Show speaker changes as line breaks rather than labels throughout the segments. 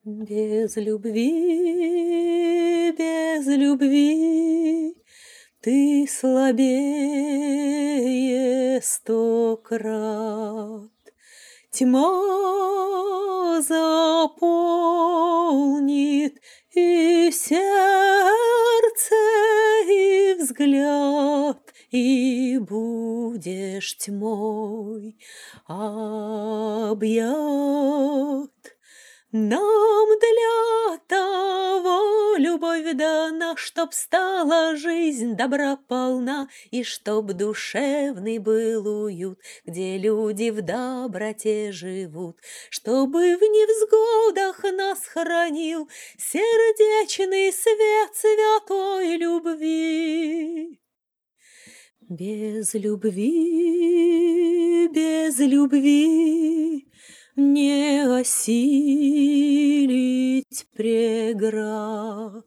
Без любви ты слабее 100 крат. Тьма заполнит и сердце, и взгляд, и будешь тьмой объят. Нам для того любовь дана, чтоб стала жизнь добра полна, и чтоб душевный был уют, где люди в доброте живут, чтобы в невзгодах нас хранил сердечный свет святой любви. Без любви не осилить преград.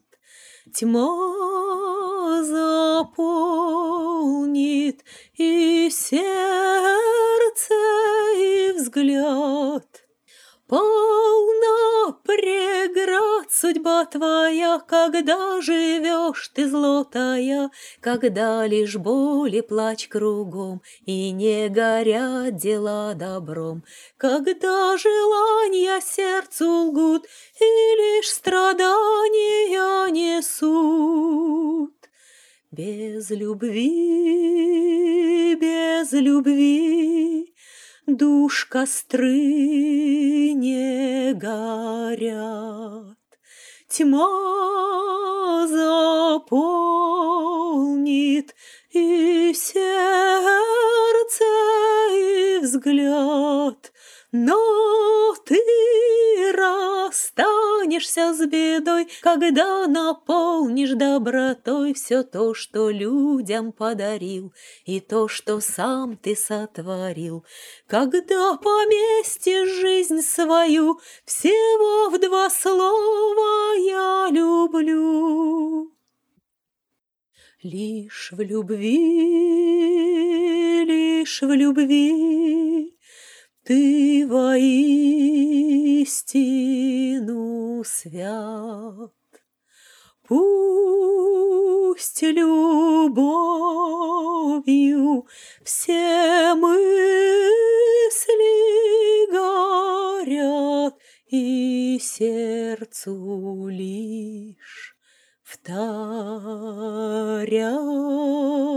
Тьма заполнит и сердце, и взгляд. Полна преград судьба твоя, когда живешь ты злотая, когда лишь боль и плач кругом, и не горят дела добром, когда желания сердцу лгут, и лишь страдания несут. Без любви душ костры не горят. Тьма заполнит и сердце, и взгляд, но ты расстанешься с бедой, когда наполнишь добротой все то, что людям подарил, и то, что сам ты сотворил. Когда поместишь жизнь свою всего в 2 слова «я люблю». Лишь в любви ты воистину свят. Пусть любовью все мысли горят, и сердцу лишь вторят.